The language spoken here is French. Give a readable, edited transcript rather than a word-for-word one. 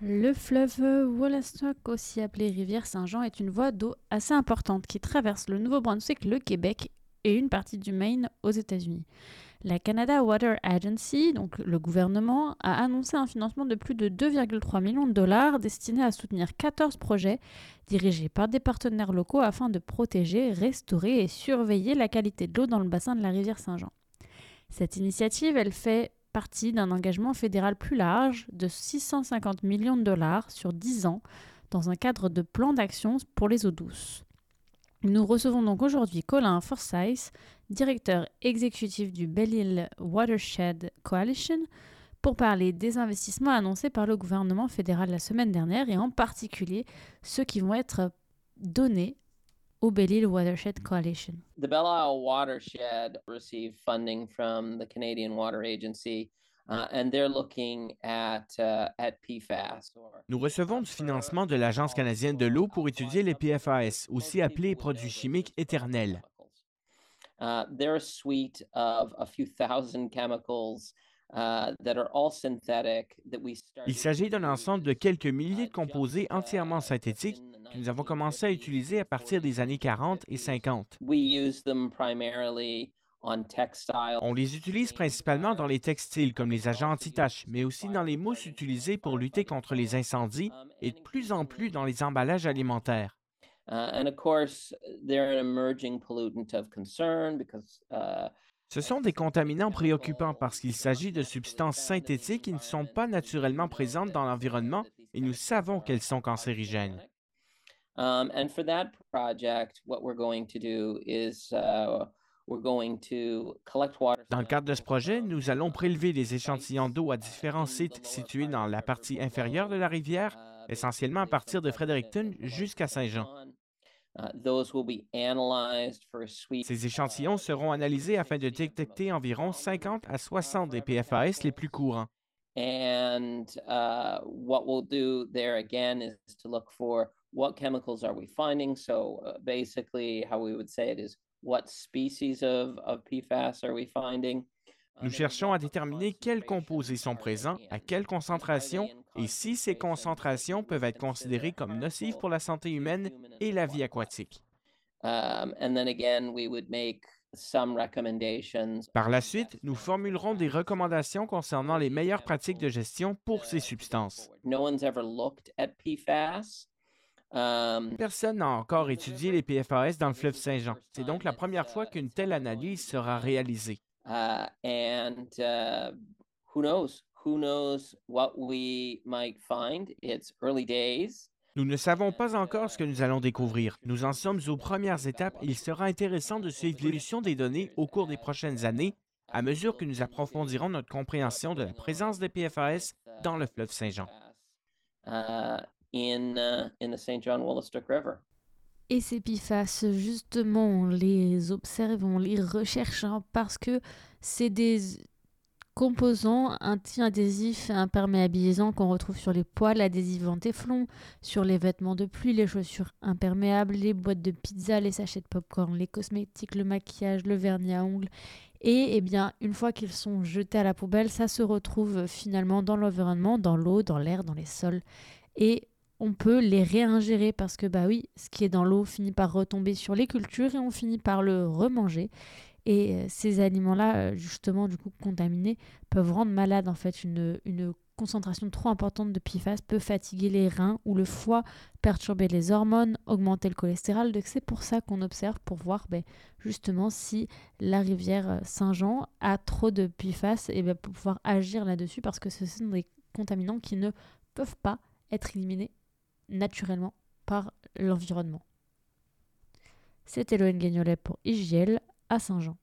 Le fleuve Wollastock, aussi appelé rivière Saint-Jean, est une voie d'eau assez importante qui traverse le Nouveau-Brunswick, le Québec et une partie du Maine aux États-Unis. La Canada Water Agency, donc le gouvernement, a annoncé un financement de plus de 2,3 millions de dollars destiné à soutenir 14 projets dirigés par des partenaires locaux afin de protéger, restaurer et surveiller la qualité de l'eau dans le bassin de la rivière Saint-Jean. Cette initiative, elle fait partie d'un engagement fédéral plus large de 650 millions de dollars sur 10 ans dans un cadre de plan d'action pour les eaux douces. Nous recevons donc aujourd'hui Colin Forsyth, directeur exécutif du Belle-Île Watershed Coalition, pour parler des investissements annoncés par le gouvernement fédéral la semaine dernière et en particulier ceux qui vont être donnés au Belle-Île Watershed Coalition. The Belle Isle Watershed received funding from the Canadian Water Agency, and they're looking at PFAS. Nous recevons du financement de l'Agence canadienne de l'eau pour étudier les PFAS, aussi appelés produits chimiques éternels. They're a suite of a few thousand chemicals that are all synthetic that we started. Il s'agit d'un ensemble de quelques milliers de composés entièrement synthétiques que nous avons commencé à utiliser à partir des années 40 et 50. We use them primarily on textiles. On les utilise principalement dans les textiles comme les agents anti-taches, mais aussi dans les mousses utilisées pour lutter contre les incendies et de plus en plus dans les emballages alimentaires. And of course, they're an emerging pollutant of concern because Ce sont des contaminants préoccupants parce qu'il s'agit de substances synthétiques qui ne sont pas naturellement présentes dans l'environnement et nous savons qu'elles sont cancérigènes. And for that project, what we're going to do is we're going to collect water. Dans le cadre de ce projet, nous allons prélever des échantillons d'eau à différents sites situés dans la partie inférieure de la rivière, essentiellement à partir de Fredericton jusqu'à Saint-Jean. Those will be analyzed for a suite. Ces échantillons seront analysés afin de détecter environ 50 à 60 des PFAS les plus courants. And what we'll do there again is to look for what chemicals are we finding. So basically, how we would say it is what species of PFAS are we finding? Nous cherchons à déterminer quels composés sont présents, à quelle concentration et si ces concentrations peuvent être considérées comme nocives pour la santé humaine et la vie aquatique. And then again, we would make some recommendations. Par la suite, nous formulerons des recommandations concernant les meilleures pratiques de gestion pour ces substances. No one's ever looked at PFAS. Personne n'a encore étudié les PFAS dans le fleuve Saint-Jean. C'est donc la première fois qu'une telle analyse sera réalisée. And who knows? Who knows what we might find? It's early days. Nous ne savons pas encore ce que nous allons découvrir. Nous en sommes aux premières étapes et il sera intéressant de suivre l'évolution des données au cours des prochaines années à mesure que nous approfondirons notre compréhension de la présence des PFAS dans le fleuve Saint-Jean. In the St. John Wollastock River. Et ces PFAS, justement, on les observe, on les recherche parce que c'est des composants anti-adhésifs et imperméabilisants qu'on retrouve sur les poêles adhésifs en téflon, sur les vêtements de pluie, les chaussures imperméables, les boîtes de pizza, les sachets de popcorn, les cosmétiques, le maquillage, le vernis à ongles. Et eh bien, une fois qu'ils sont jetés à la poubelle, ça se retrouve finalement dans l'environnement, dans l'eau, dans l'air, dans les sols. Et on peut les réingérer parce que, bah oui, ce qui est dans l'eau finit par retomber sur les cultures et on finit par le remanger. Et ces aliments-là, justement, du coup, contaminés, peuvent rendre malade, en fait. Une concentration trop importante de PFAS peut fatiguer les reins ou le foie, perturber les hormones, augmenter le cholestérol. Donc, c'est pour ça qu'on observe, pour voir, justement, si la rivière Saint-Jean a trop de PFAS, et pour pouvoir agir là-dessus, parce que ce sont des contaminants qui ne peuvent pas être éliminés naturellement par l'environnement. C'était Loïne Gagnolet pour IJL à Saint-Jean.